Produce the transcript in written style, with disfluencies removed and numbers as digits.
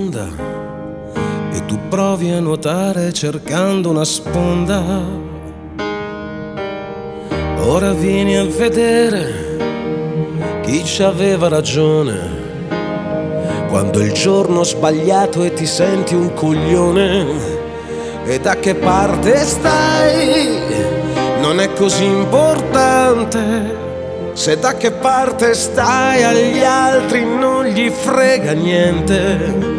un'onda e tu provi a nuotare cercando una sponda. Ora vieni a vedere chi ci aveva ragione quando il giorno sbagliato e ti senti un coglione. E da che parte stai non è così importante, se da che parte stai agli altri non gli frega niente.